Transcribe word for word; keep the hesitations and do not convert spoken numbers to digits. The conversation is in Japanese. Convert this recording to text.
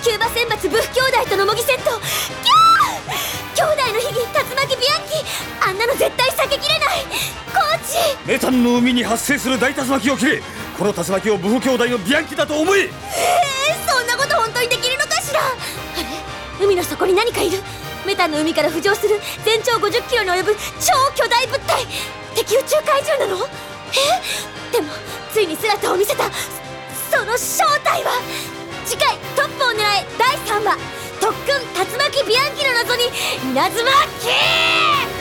キューバ選抜ブフ兄弟との模擬戦闘。キャー、兄弟の秘技竜巻ビアンキ、あんなの絶対避けきれない。コーチ、 メタンの海に発生する大竜巻を切れ。この竜巻をブフ兄弟のビアンキだと思え。 えー、そんなこと本当にできるのかしら。あれ、海の底に何かいる。メタンの海から浮上する全長ごじゅっキロに及ぶ超巨大物体。敵宇宙怪獣なの？え？でもついに姿を見せた。その正体は。次回トップを狙えだいさんわ、特訓竜巻ビアンキの謎に稲妻キー。